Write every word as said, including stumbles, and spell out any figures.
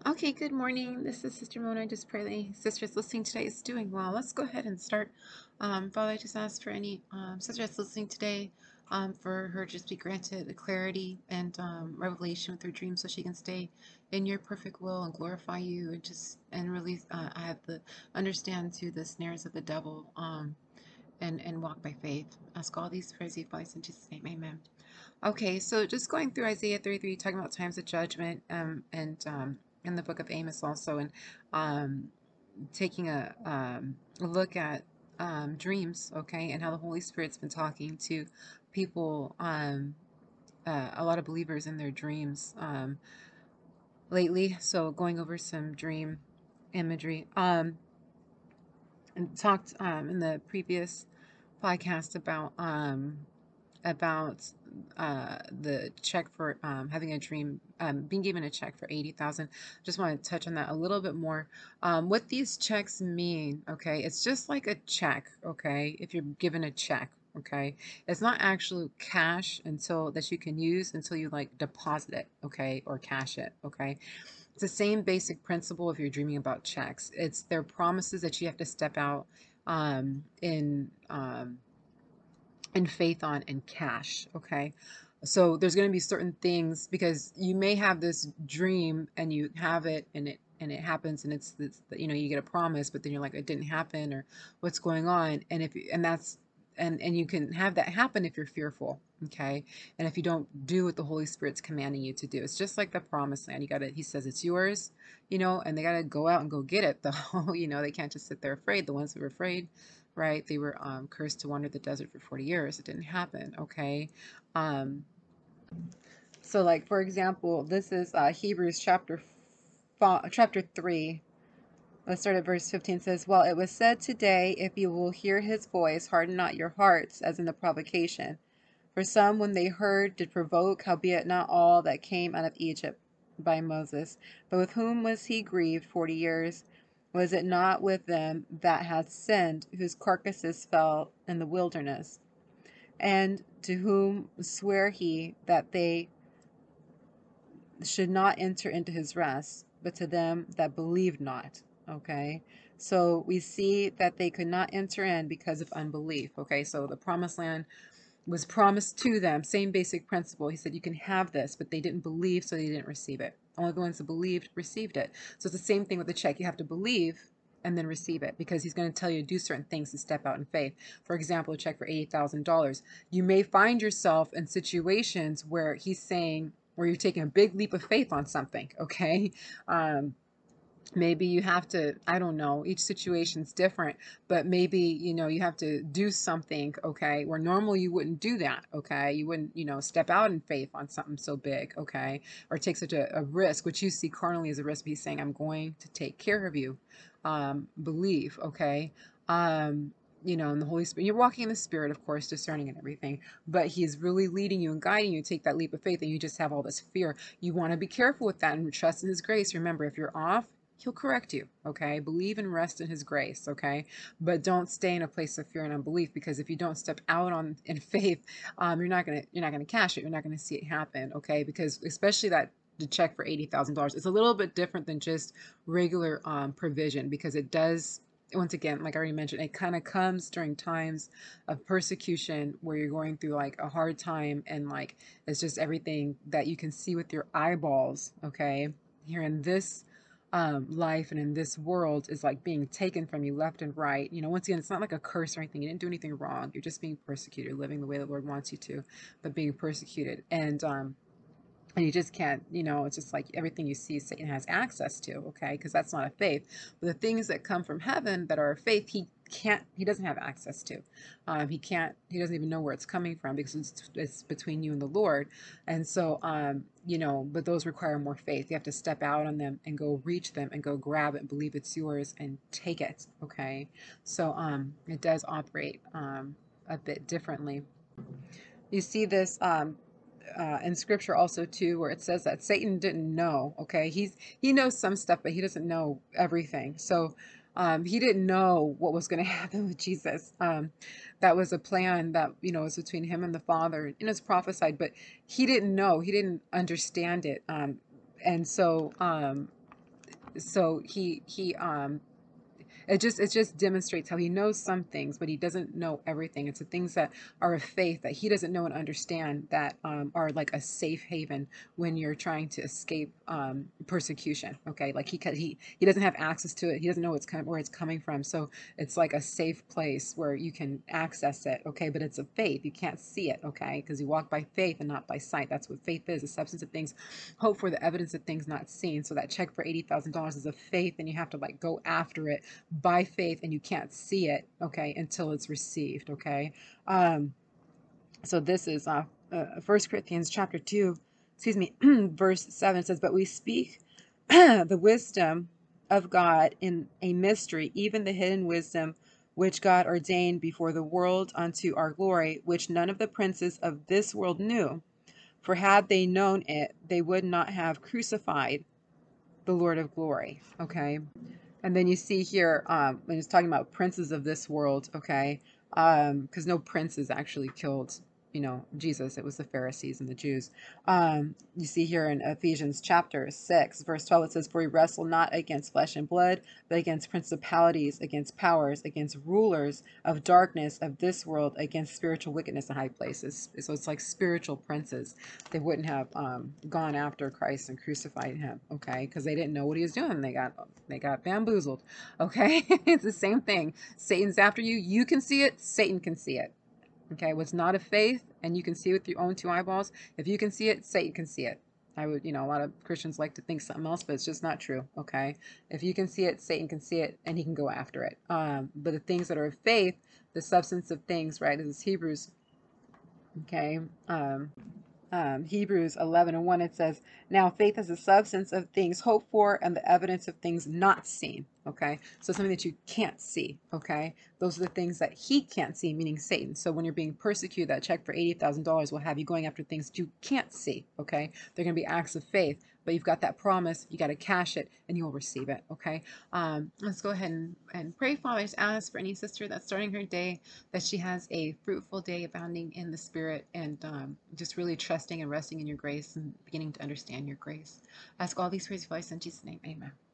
Okay, good morning. This is Sister Mona. I just pray the sisters listening today is doing well. Let's go ahead and start. Um, Father, I just ask for any um, sisters listening today um, for her just be granted the clarity and um, revelation with her dreams so she can stay in your perfect will and glorify you and just and really uh, I have the understand to the snares of the devil um, and and walk by faith. Ask all these prayers, you Father, in Jesus' name, Amen. Okay, so just going through Isaiah thirty-three, talking about times of judgment, um, and um, in the book of Amos also, and um, taking a, um, a look at um, dreams, okay, and how the Holy Spirit's been talking to people, um, uh, a lot of believers in their dreams um, lately. So going over some dream imagery, um, and talked um, in the previous podcast about um, about uh, the check for um, having a dream, um, being given a check for eighty thousand. Just want to touch on that a little bit more. Um, what these checks mean, okay? It's just like a check, okay? If you're given a check, okay? It's not actually cash until that you can use until you like deposit it, okay, or cash it, okay? It's the same basic principle if you're dreaming about checks. It's their promises that you have to step out um, in. Um, and faith on and cash. Okay. So there's going to be certain things because you may have this dream and you have it and it and it happens and it's, it's you know you get a promise but then you're like it didn't happen or what's going on and if and that's and and you can have that happen if you're fearful, okay, and if you don't do what the Holy Spirit's commanding you to do. It's just like the promised land. You got to he says it's yours, you know, and they got to go out and go get it though. You know, they can't just sit there afraid. The ones who are afraid, right? They were um, cursed to wander the desert for forty years. It didn't happen, okay? Um, so, like, for example, this is uh, Hebrews chapter, f- chapter three. Let's start at verse fifteen. It says, well, it was said today, if you will hear his voice, harden not your hearts, as in the provocation. For some, when they heard, did provoke, howbeit not all that came out of Egypt by Moses. But with whom was he grieved forty years? Was it not with them that had sinned, whose carcasses fell in the wilderness? And to whom sware he that they should not enter into his rest, but to them that believed not? Okay. So we see that they could not enter in because of unbelief. Okay. So the promised land was promised to them. Same basic principle. He said, you can have this, but they didn't believe, so they didn't receive it. Only the ones that believed received it. So it's the same thing with the check. You have to believe and then receive it because he's going to tell you to do certain things to step out in faith. For example, a check for eighty thousand dollars. You may find yourself in situations where he's saying, where you're taking a big leap of faith on something, okay? Um, maybe you have to, I don't know, each situation's different, but maybe, you know, you have to do something, okay, where normally you wouldn't do that, okay, you wouldn't, you know, step out in faith on something so big, okay, or take such a, a risk, which you see carnally as a risk. He's saying, I'm going to take care of you. Um, believe, okay. um you know, in the Holy Spirit, you're walking in the Spirit, of course, discerning and everything, but he's really leading you and guiding you to take that leap of faith, and you just have all this fear. You want to be careful with that and trust in his grace. Remember, if you're off, he'll correct you, okay? Believe and rest in his grace, okay? But don't stay in a place of fear and unbelief, because if you don't step out on in faith, um, you're not gonna you're not gonna cash it. You're not gonna see it happen, okay? Because especially that the check for eighty thousand dollars, it's a little bit different than just regular um, provision, because it does. Once again, like I already mentioned, it kind of comes during times of persecution where you're going through like a hard time, and like it's just everything that you can see with your eyeballs, okay? Here in this um, life and in this world is like being taken from you left and right. You know, once again, it's not like a curse or anything. You didn't do anything wrong. You're just being persecuted, living the way the Lord wants you to, but being persecuted. And um, and you just can't, you know, it's just like everything you see Satan has access to, okay, because that's not a faith. But the things that come from heaven that are a faith, he can't, he doesn't have access to. Um, he can't, he doesn't even know where it's coming from, because it's, it's between you and the Lord. And so, um, you know, but those require more faith. You have to step out on them and go reach them and go grab it and believe it's yours and take it, okay? So um, it does operate um, a bit differently. You see this um, uh, in scripture also too, where it says that Satan didn't know. Okay, he's he knows some stuff, but he doesn't know everything. So um, he didn't know what was going to happen with Jesus. Um, that was a plan that, you know, was between him and the Father, and it's prophesied, but he didn't know. He didn't understand it. Um, and so um, so he he um it just it just demonstrates how he knows some things, but he doesn't know everything. It's the things that are of faith that he doesn't know and understand that um, are like a safe haven when you're trying to escape um, persecution. Okay, like he he he doesn't have access to it. He doesn't know what's com- where it's coming from. So it's like a safe place where you can access it. Okay, but it's a faith. You can't see it. Okay, because you walk by faith and not by sight. That's what faith is: the substance of things, hope for the evidence of things not seen. So that check for eighty thousand dollars is a faith, and you have to like go after it by faith, and you can't see it, okay, until it's received, okay. Um, so this is uh, uh, First Corinthians chapter two, excuse me, verse seven. It says, "But we speak the wisdom of God in a mystery, even the hidden wisdom which God ordained before the world unto our glory, which none of the princes of this world knew. For had they known it, they would not have crucified the Lord of glory." Okay. And then you see here, um, when it's talking about princes of this world, okay, um, because no princes actually killed, you know, Jesus. It was the Pharisees and the Jews. Um, you see here in Ephesians chapter six, verse twelve, it says, "For we wrestle not against flesh and blood, but against principalities, against powers, against rulers of darkness of this world, against spiritual wickedness in high places." So it's like spiritual princes. They wouldn't have um, gone after Christ and crucified him, okay, because they didn't know what he was doing. They got they got bamboozled, okay. It's the same thing. Satan's after you. You can see it. Satan can see it. Okay, what's not of faith, and you can see with your own two eyeballs. If you can see it, Satan can see it. I would, you know, a lot of Christians like to think something else, but it's just not true. Okay, if you can see it, Satan can see it, and he can go after it. Um, but the things that are of faith, the substance of things, right? This is Hebrews. Okay, um, um, Hebrews eleven and one, it says, "Now faith is the substance of things hoped for and the evidence of things not seen." Okay, so something that you can't see. Okay, those are the things that he can't see, meaning Satan. So when you're being persecuted, that check for eighty thousand dollars will have you going after things you can't see. Okay, they're going to be acts of faith, but you've got that promise, you got to cash it, and you'll receive it. Okay, um, let's go ahead and, and pray. Father, just ask for any sister that's starting her day, that she has a fruitful day, abounding in the Spirit, and um, just really trusting and resting in your grace and beginning to understand your grace. Ask all these prayers, in Jesus' name. Amen.